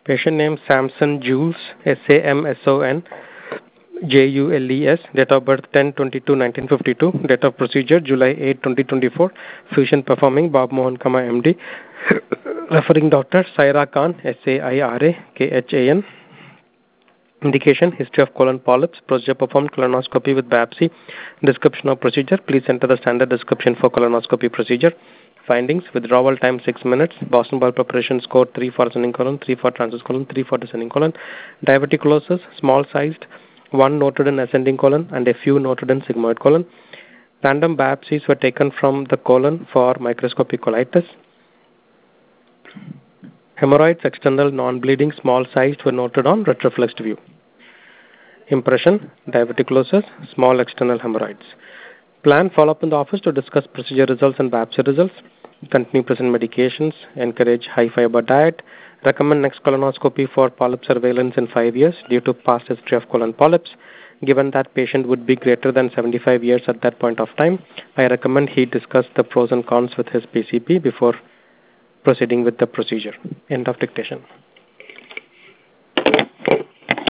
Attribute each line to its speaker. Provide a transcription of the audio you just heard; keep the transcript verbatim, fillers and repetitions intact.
Speaker 1: Patient name Samson Jules, S A M S O N J U L E S. Date of birth ten twenty-two nineteen fifty-two. Date of procedure July eighth twenty twenty-four. Physician performing Bob Mohan, M D. Referring doctor Saira Khan, S A I R A K H A N. Indication: history of colon polyps. Procedure performed colonoscopy with biopsy. Description of procedure: please enter the standard description for colonoscopy procedure. Findings: withdrawal time six minutes. Boston bowel preparation score three for ascending colon, three for transverse colon, three for descending colon. Diverticulosis small sized, one noted in ascending colon and a few noted in sigmoid colon. Random biopsies were taken from the colon for microscopic colitis. Hemorrhoids, external, non-bleeding, small-sized, were noted on retroflexed view. Impression: diverticulosis, small external hemorrhoids. Plan follow-up in the office to discuss procedure results and biopsy results. Continue present medications. Encourage high-fiber diet. Recommend next colonoscopy for polyp surveillance in five years due to past history of colon polyps. Given that patient would be greater than seventy-five years at that point of time, I recommend he discuss the pros and cons with his P C P before proceeding with the procedure. End of dictation.